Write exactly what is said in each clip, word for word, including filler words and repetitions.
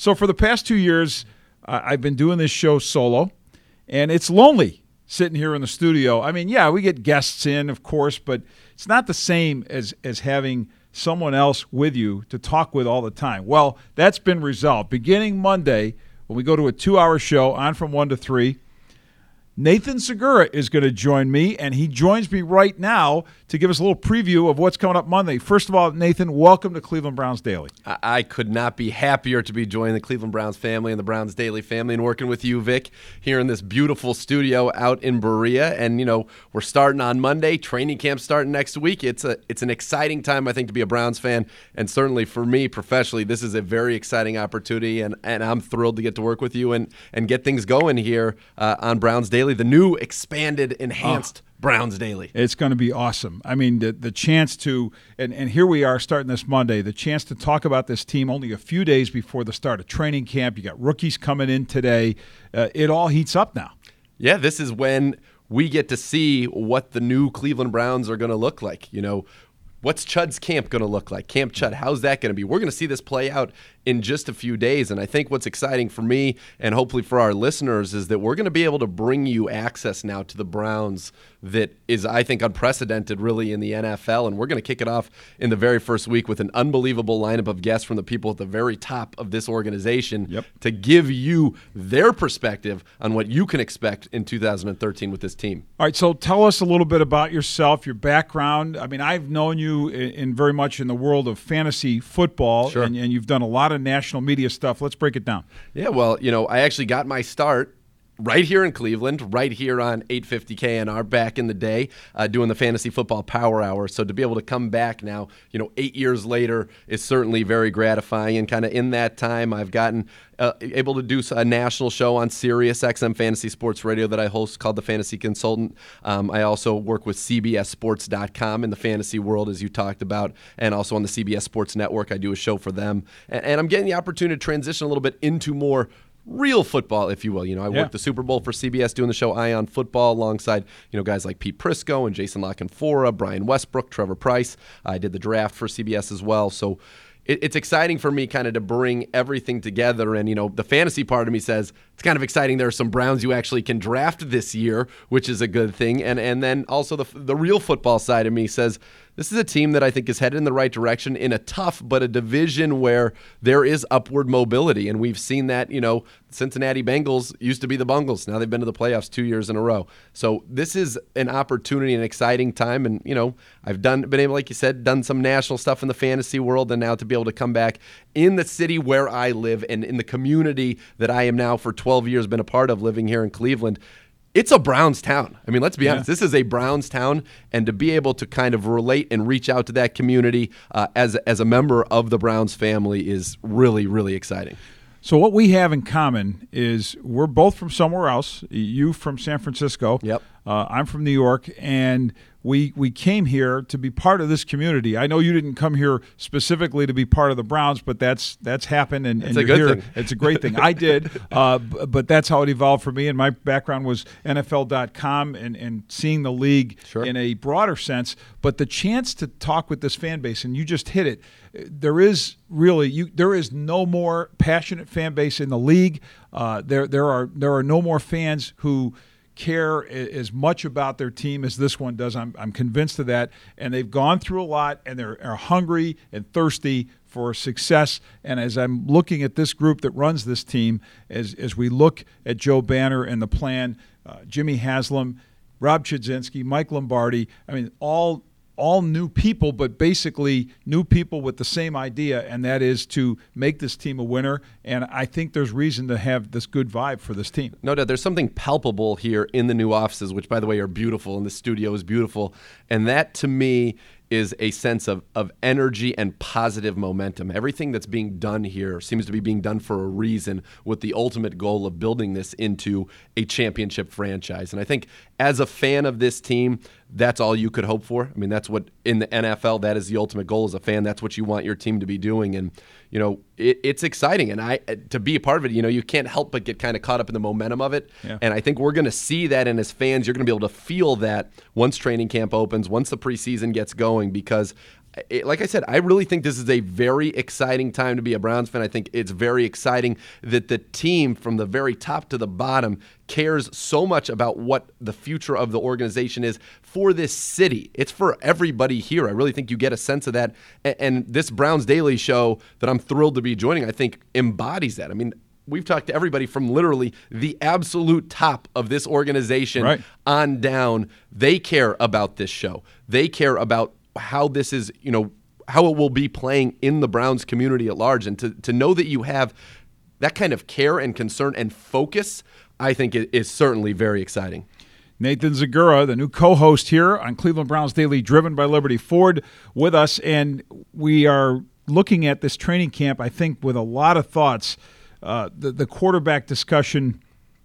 So for the past two years, uh, I've been doing this show solo, and it's lonely sitting here in the studio. I mean, yeah, we get guests in, of course, but it's not the same as as having someone else with you to talk with all the time. Well, that's been resolved. Beginning Monday, when we go to a two-hour show on from one to three, Nathan Segura is going to join me, and he joins me right now to give us a little preview of what's coming up Monday. First of all, Nathan, welcome to Cleveland Browns Daily. I could not be happier to be joining the Cleveland Browns family and the Browns Daily family and working with you, Vic, here in this beautiful studio out in Berea. And, you know, we're starting on Monday. Training camp starting next week. It's a it's an exciting time, I think, to be a Browns fan. And certainly for me professionally, this is a very exciting opportunity. And, and I'm thrilled to get to work with you and, and get things going here uh, on Browns Daily, the new expanded, enhanced oh. Browns Daily. It's going to be awesome. I mean, the the chance to, and, and here we are starting this Monday, the chance to talk about this team only a few days before the start of training camp. You got rookies coming in today. Uh, it all heats up now. Yeah, this is when we get to see what the new Cleveland Browns are going to look like. You know, what's Chud's camp going to look like? Camp Chud, how's that going to be? We're going to see this play out in just a few days. And I think what's exciting for me and hopefully for our listeners is that we're going to be able to bring you access now to the Browns that is, I think, unprecedented really in the N F L. And we're going to kick it off in the very first week with an unbelievable lineup of guests from the people at the very top of this organization yep. to give you their perspective on what you can expect in two thousand thirteen with this team. All right, so tell us a little bit about yourself, your background. I mean, I've known you in, in very much in the world of fantasy football, sure. and, and you've done a lot of national media stuff. Let's break it down. Yeah, well, you know, I actually got my start right here in Cleveland, right here on eight fifty K N R back in the day, uh, doing the Fantasy Football Power Hour. So to be able to come back now, you know, eight years later is certainly very gratifying. And kind of in that time, I've gotten uh, able to do a national show on Sirius X M Fantasy Sports Radio that I host called The Fantasy Consultant. Um, I also work with C B S Sports dot com in the fantasy world, as you talked about, and also on the C B S Sports Network. I do a show for them. And, and I'm getting the opportunity to transition a little bit into more real football, if you will. You know, I yeah. worked the Super Bowl for C B S doing the show Eye on Football alongside, you know, guys like Pete Prisco and Jason La Canfora, Brian Westbrook, Trevor Price. I did the draft for C B S as well. So it, it's exciting for me kind of to bring everything together. And, you know, the fantasy part of me says it's kind of exciting. There are some Browns you actually can draft this year, which is a good thing. And and then also the the real football side of me says this is a team that I think is headed in the right direction in a tough but a division where there is upward mobility. And we've seen that, you know, Cincinnati Bengals used to be the Bungles. Now they've been to the playoffs two years in a row. So this is an opportunity, an exciting time. And, you know, I've done been able, like you said, done some national stuff in the fantasy world. And now to be able to come back in the city where I live and in the community that I am now for twelve years been a part of living here in Cleveland, it's a Browns town. I mean, let's be yeah. honest. This is a Browns town, and to be able to kind of relate and reach out to that community uh, as as a member of the Browns family is really, really exciting. So what we have in common is we're both from somewhere else. You from San Francisco. Yep. Uh, I'm from New York, and we we came here to be part of this community. I know you didn't come here specifically to be part of the Browns, but that's that's happened, and, and it's a you're good here. thing. It's a great thing. I did, uh, but that's how it evolved for me. And my background was N F L dot com and, and seeing the league sure. in a broader sense. But the chance to talk with this fan base, and you just hit it, there is really you. There is no more passionate fan base in the league. Uh, there there are there are no more fans who care as much about their team as this one does. I'm I'm convinced of that. And they've gone through a lot, and they're are hungry and thirsty for success. And as I'm looking at this group that runs this team, as as we look at Joe Banner and the plan, uh, Jimmy Haslam, Rob Chudzinski, Mike Lombardi, I mean, all all new people, but basically new people with the same idea, and that is to make this team a winner. And I think there's reason to have this good vibe for this team. No doubt. There's something palpable here in the new offices, which, by the way, are beautiful, and the studio is beautiful. And that, to me, is a sense of, of energy and positive momentum. Everything that's being done here seems to be being done for a reason, with the ultimate goal of building this into a championship franchise. And I think as a fan of this team, that's all you could hope for. I mean, that's what in the N F L, that is the ultimate goal as a fan. That's what you want your team to be doing. And, you know, it, it's exciting. And I to be a part of it, you know, you can't help but get kind of caught up in the momentum of it. Yeah. And I think we're going to see that, and as fans, you're going to be able to feel that once training camp opens, once the preseason gets going, because it, like I said, I really think this is a very exciting time to be a Browns fan. I think it's very exciting that the team from the very top to the bottom cares so much about what the future of the organization is for this city. It's for everybody here. I really think you get a sense of that. And, and this Browns Daily Show that I'm thrilled to be joining, I think embodies that. I mean, we've talked to everybody from literally the absolute top of this organization right. on down. They care about this show. They care about how this is, you know, how it will be playing in the Browns community at large. And to, to know that you have that kind of care and concern and focus, I think it is certainly very exciting. Nathan Zegura, the new co-host here on Cleveland Browns Daily, driven by Liberty Ford, with us. And we are looking at this training camp, I think, with a lot of thoughts. Uh, the, the quarterback discussion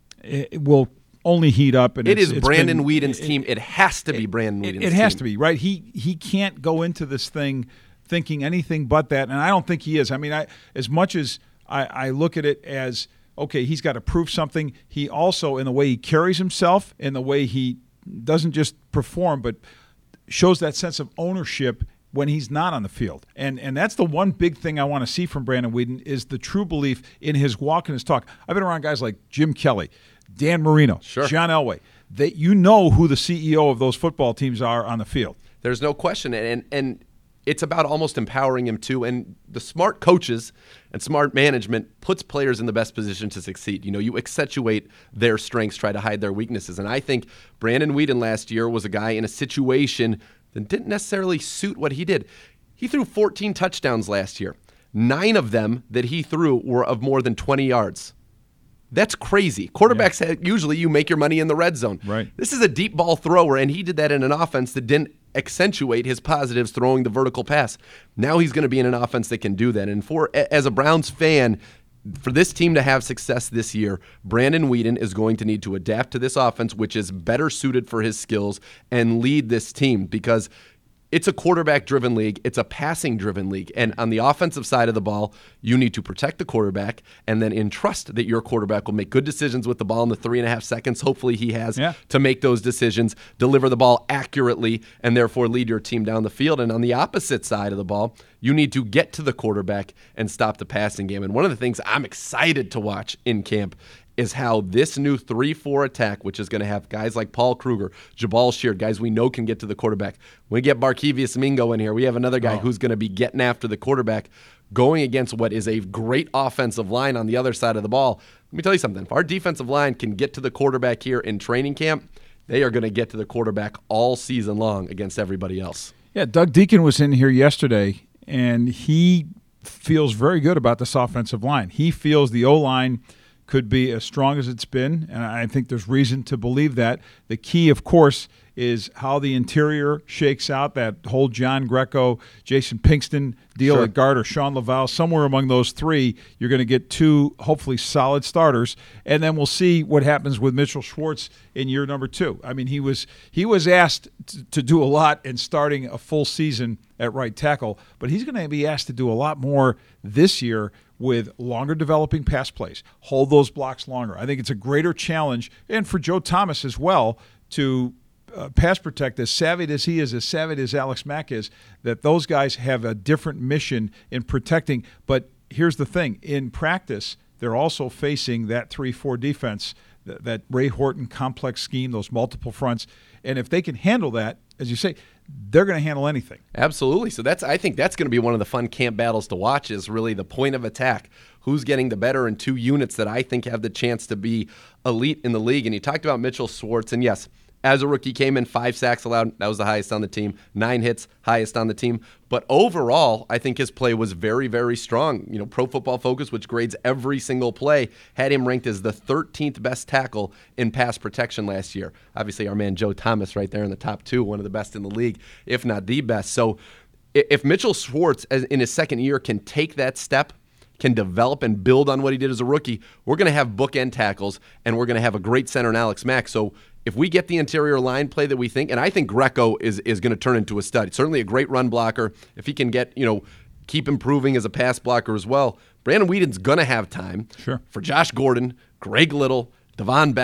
it will only heat up. And it it's, is it's Brandon been, Whedon's it, team. It has to be Brandon Whedon's it, it team. It has to be, right? He he can't go into this thing thinking anything but that, and I don't think he is. I mean, I as much as I, I look at it as, okay, he's got to prove something, he also, in the way he carries himself, in the way he doesn't just perform, but shows that sense of ownership when he's not on the field. And and that's the one big thing I want to see from Brandon Whedon is the true belief in his walk and his talk. I've been around guys like Jim Kelly, Dan Marino, sure. John Elway. They, you know who the C E O of those football teams are on the field. There's no question. And, and and it's about almost empowering him too. And the smart coaches and smart management puts players in the best position to succeed. You know, you accentuate their strengths, try to hide their weaknesses. And I think Brandon Whedon last year was a guy in a situation that didn't necessarily suit what he did. He threw fourteen touchdowns last year. Nine of them that he threw were of more than twenty yards. That's crazy. Quarterbacks, yeah. usually you make your money in the red zone. Right. This is a deep ball thrower, and he did that in an offense that didn't accentuate his positives throwing the vertical pass. Now he's going to be in an offense that can do that. And for as a Browns fan, for this team to have success this year, Brandon Whedon is going to need to adapt to this offense, which is better suited for his skills, and lead this team because it's a quarterback-driven league. It's a passing-driven league. And on the offensive side of the ball, you need to protect the quarterback and then entrust that your quarterback will make good decisions with the ball in the three and a half seconds. Hopefully he has yeah. to make those decisions, deliver the ball accurately, and therefore lead your team down the field. And on the opposite side of the ball, you need to get to the quarterback and stop the passing game. And one of the things I'm excited to watch in camp is how this new three four attack, which is going to have guys like Paul Kruger, Jabal Sheard, guys we know can get to the quarterback. When we get Barkevious Mingo in here, we have another guy oh. who's going to be getting after the quarterback, going against what is a great offensive line on the other side of the ball. Let me tell you something. If our defensive line can get to the quarterback here in training camp, they are going to get to the quarterback all season long against everybody else. Yeah, Doug Deacon was in here yesterday, and he feels very good about this offensive line. He feels the O-line could be as strong as it's been, and I think there's reason to believe that. The key, of course, is how the interior shakes out, that whole John Greco, Jason Pinkston deal sure. at guard, or Sean Laval. Somewhere among those three, you're going to get two hopefully solid starters, and then we'll see what happens with Mitchell Schwartz in year number two. I mean, he was he was asked to, to do a lot in starting a full season at right tackle, but he's going to be asked to do a lot more this year with longer developing pass plays, hold those blocks longer. I think it's a greater challenge, and for Joe Thomas as well, to uh, pass protect, as savvy as he is, as savvy as Alex Mack is, that those guys have a different mission in protecting. But here's the thing. In practice, they're also facing that three four defense, that, that Ray Horton complex scheme, those multiple fronts. And if they can handle that, as you say, they're going to handle anything. Absolutely. So that's I think that's going to be one of the fun camp battles to watch, is really the point of attack. Who's getting the better in two units that I think have the chance to be elite in the league? And you talked about Mitchell Schwartz, and yes, as a rookie, came in five sacks allowed. That was the highest on the team. Nine hits, highest on the team. But overall, I think his play was very, very strong. You know, Pro Football Focus, which grades every single play, had him ranked as the thirteenth best tackle in pass protection last year. Obviously, our man Joe Thomas right there in the top two, one of the best in the league, if not the best. So if Mitchell Schwartz, in his second year, can take that step, can develop and build on what he did as a rookie, we're going to have bookend tackles, and we're going to have a great center in Alex Mack. So if we get the interior line play that we think, and I think Greco is is going to turn into a stud. Certainly a great run blocker. If he can get, you know, keep improving as a pass blocker as well, Brandon Whedon's going to have time sure. for Josh Gordon, Greg Little, Devon Bess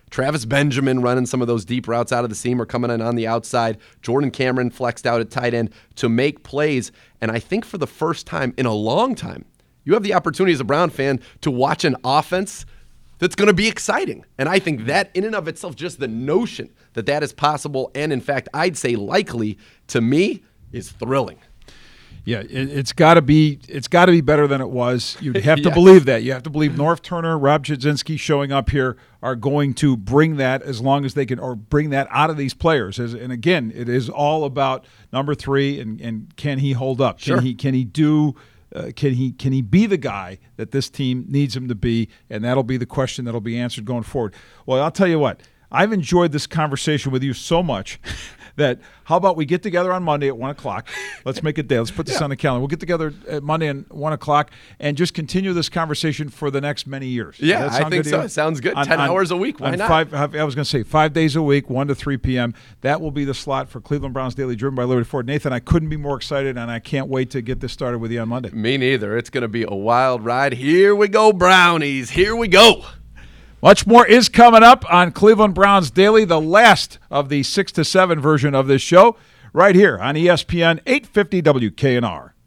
Travis Benjamin running some of those deep routes out of the seam or coming in on the outside. Jordan Cameron flexed out at tight end to make plays. And I think for the first time in a long time, you have the opportunity as a Brown fan to watch an offense that's going to be exciting. And I think that in and of itself, just the notion that that is possible and, in fact, I'd say likely, to me, is thrilling. Yeah, it, it's got to be it's got to be better than it was. You'd have to Yes. believe that. You have to believe North Turner, Rob Chudzinski showing up here are going to bring that as long as they can, or bring that out of these players. As, and again, it is all about number three and, and can he hold up? Sure. Can he can he do? Uh, can he can he be the guy that this team needs him to be? And that'll be the question that'll be answered going forward. Well, I'll tell you what. I've enjoyed this conversation with you so much that how about we get together on Monday at one o'clock? Let's make it day. Let's put this Yeah. on the calendar. We'll get together at Monday at one o'clock and just continue this conversation for the next many years. Yeah, Does that I sound think good to so. you? It sounds good. On- ten on- hours a week. Why on not? Five, I was going to say five days a week, one to three p.m. That will be the slot for Cleveland Browns Daily, driven by Liberty Ford. Nathan, I couldn't be more excited, and I can't wait to get this started with you on Monday. Me neither. It's going to be a wild ride. Here we go, Brownies. Here we go. Much more is coming up on Cleveland Browns Daily, the last of the six to seven version of this show, right here on E S P N eight fifty W K N R.